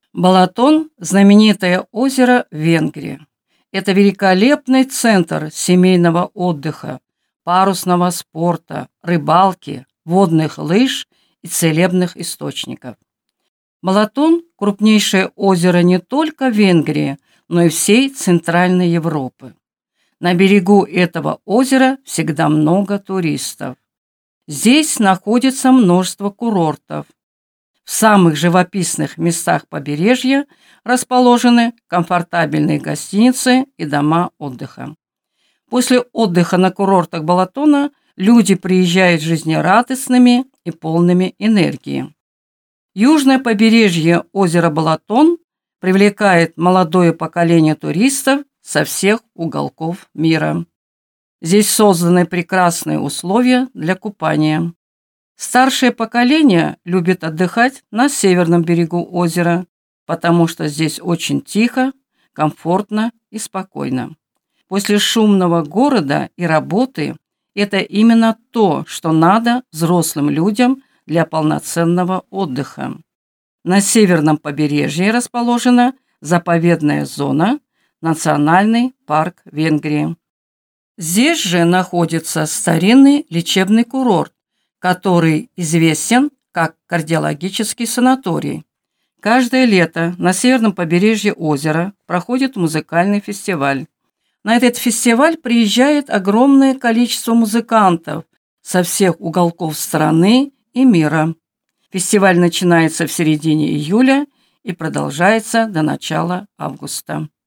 Балатон – знаменитое озеро в Венгрии. Это великолепный центр семейного отдыха, парусного спорта, рыбалки, водных лыж и целебных источников. Балатон – крупнейшее озеро не только в Венгрии, но и всей Центральной Европы. На берегу этого озера всегда много туристов. Здесь находится множество курортов. В самых живописных местах побережья расположены комфортабельные гостиницы и дома отдыха. После отдыха на курортах Балатона люди приезжают жизнерадостными и полными энергии. Южное побережье озера Балатон привлекает молодое поколение туристов со всех уголков мира. Здесь созданы прекрасные условия для купания. Старшее поколение любит отдыхать на северном берегу озера, потому что здесь очень тихо, комфортно и спокойно. После шумного города и работы это именно то, что надо взрослым людям для полноценного отдыха. На северном побережье расположена заповедная зона, национальный парк Венгрии. Здесь же находится старинный лечебный курорт, который известен как кардиологический санаторий. Каждое лето на северном побережье озера проходит музыкальный фестиваль. На этот фестиваль приезжает огромное количество музыкантов со всех уголков страны и мира. Фестиваль начинается в середине июля и продолжается до начала августа.